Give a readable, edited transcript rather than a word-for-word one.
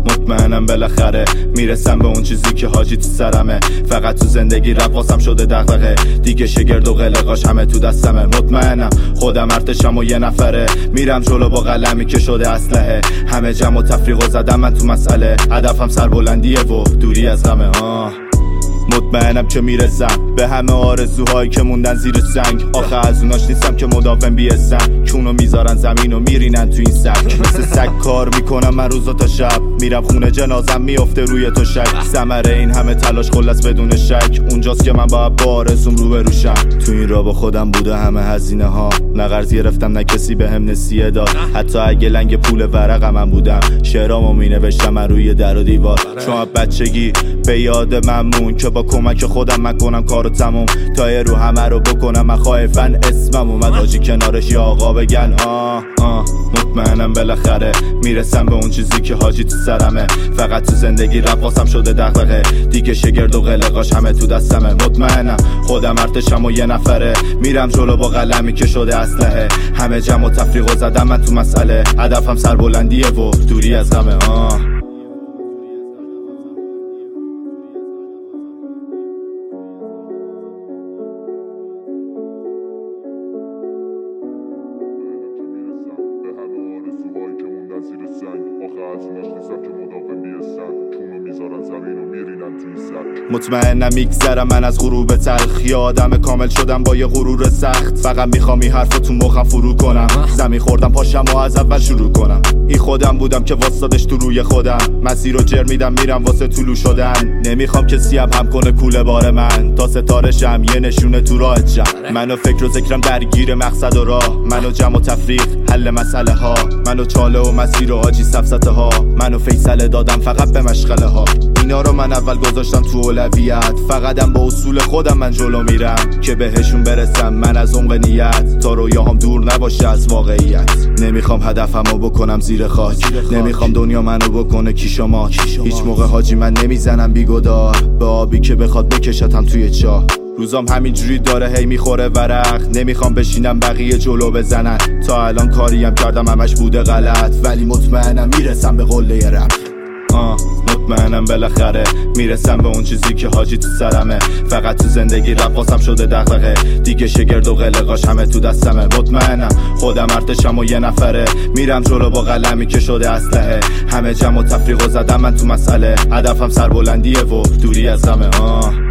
مطمئنم بالاخره میرسم به اون چیزی که حاجی تو سرمه. فقط تو زندگی رفاسم شده دغدغه، دیگه شگرد و قلقاش همه تو دستمه. مطمئنم خودم ارتشم و یه نفره، میرم جلو با قلمی که شده اسلحه. همه جمع و تفریق و زدم من تو مسئله، هدفم سربلندیه و دوری از غمه. مطمئنم که میرسم به همه آرزوهایی که موندن زیر سنگ. آخه از اوناش نیستم که مدافن بیستم، چونو میذارن زمین و میرینن تو این سگ. مثل سگ کار میکنم من روزا تا شب، میرم خونه جنازم میافته روی تو شک. ثمره این همه تلاش خلص بدون شک، اونجاست که من باید با آرزوم روبروشم. تو این راه با خودم بوده همه هزینه ها، نه قرض گرفتم نه کسی بهم نسیه داد. حتی اگه لنگ پول ورقم من بودم، شعرامو مینوشتم من روی در و دیوار. چون بچگی به یاد ممون که با کمک خودم من کنم کارو تموم، تا رو همه رو بکنم. من خایفن اسمم اومد حاجی کنارش یا آقا بگن مطمئنم بالاخره میرسم به اون چیزی که حاجی تو سرمه. فقط تو زندگی رفاسم شده دغدغه، دیگه شگرد و قلقاش همه تو دستمه. مطمئنم خودم ارتشم و یه نفره، میرم جلو با قلمی که شده اسلحه. همه جمع و تفریق و زدم من تو مسئله، هدفم سربلندیه و دوری از غمه. مطمئنم میگذرم من از غروب تلخ، یه آدم کامل شدم با یه غرور سخت. فقط میخوام این حرفو تو مخم فرو کنم، زمین خوردم پاشم و از اول شروع کنم. این خودم بودم که واسطادش تو روی خودم، مسیر رو جر میدم میرم واسه طلوع شدن. نمیخوام کسی هم کنه کوله بار من، تا ستاره شم یه نشونه تو راهت شم. منو فکر و ذکرم درگیر مقصد و راه، منو جمع و تفریق حل مسئله ها. منو چاله و مسیر و حاجی سفسطه ها، منو فیصله دادم فقط به مشغله ها. اینا رو من اول گذاشتم تو اولویت، فقطم با اصول خودم من جلو میرم که بهشون برسم. من از عمق نیت تا رویاهام دور نباشه از واقعیت. نمیخوام هدفمو بکنم زیر خاک، نمیخوام دنیا منو بکنه کیشما. هیچ موقع حاجی من نمیزنم بیگدار به آبی که بخواد بکشتم توی چاه. روزام همینجوری داره هی میخوره ورق، نمیخوام بشینم بقیه جلو بزنن. تا الان کاریم کردم همش بوده غلط، ولی مطمئنم میرسم به قله رپ. مطمئنم بالاخره میرسم به اون چیزی که حاجی تو سرمه. فقط تو زندگی رفاسم شده دغدغه، دیگه شگرد و قلقاش همه تو دستمه. مطمئنم خودم ارتشم و یه نفره، میرم جلو با قلمی که شده اسلحه. همه جمع و تفریق و زدم من تو مسئله، هدفم سربلندیه و دوری از غمه.